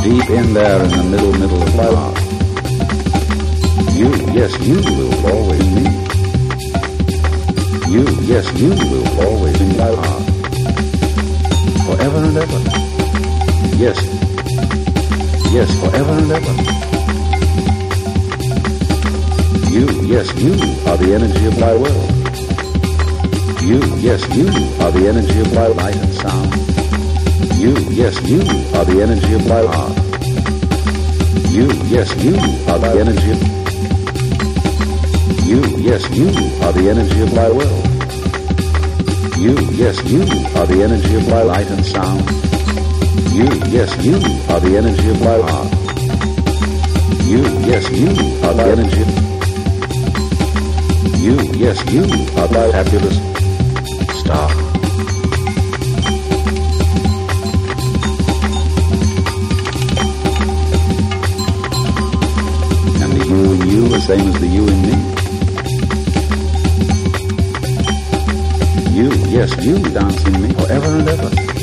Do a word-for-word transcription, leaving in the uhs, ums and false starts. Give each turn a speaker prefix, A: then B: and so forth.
A: deep in there in the middle, middle of my heart. You, yes, you will always be me. You, yes, you will always be my heart. Forever and ever. Yes. Yes, forever and ever. You, yes, you are the energy of my world. You, yes, you are the energy of my light and sound. You, yes, you are the energy of my heart. You, yes, you are the energy of... You, yes, you are the energy of my world. You, yes, you are the energy of my light and sound. You, yes, you are the energy of my heart. You, yes, you are the energy of... You, yes, you are my fabulous star. And the you in you the same as the you in me. You, yes, you dance in me forever and ever.